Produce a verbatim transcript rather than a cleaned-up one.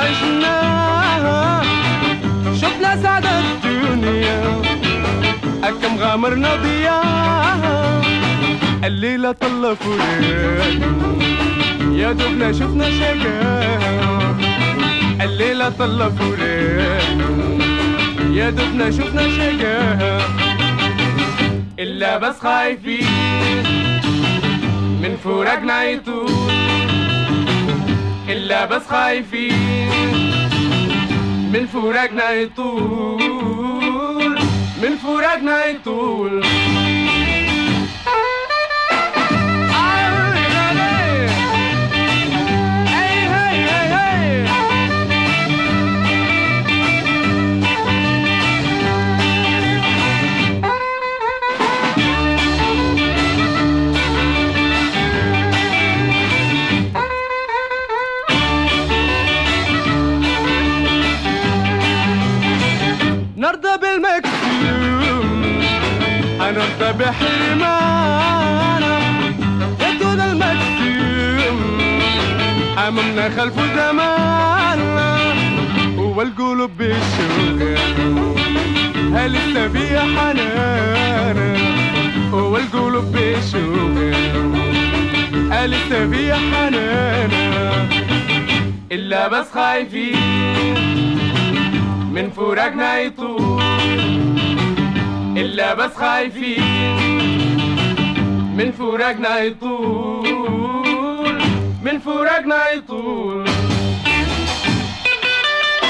عشناها شفنا سعادة الدنيا أكم غامرنا ضياها الليلة طلة فراق يا دوبنا شفنا شقاها الليلة طلة فراق يا دوبنا شفنا شقاها إلا بس خايفين من فراقنا يطول إلا بس خايفين من فراقنا يطول من فراقنا يطول نرضى بالمكتوم هنرضى بحرمانا يطول المكتوم أمامنا خلف زماننا هو القلوب بالشوق هل لسه فيها حنانا هو القلوب بالشوق هل لسه فيها حنانا إلا بس خايفين من فراقنا يطول إلا بس خايفين من فراقنا يطول من فراقنا يطول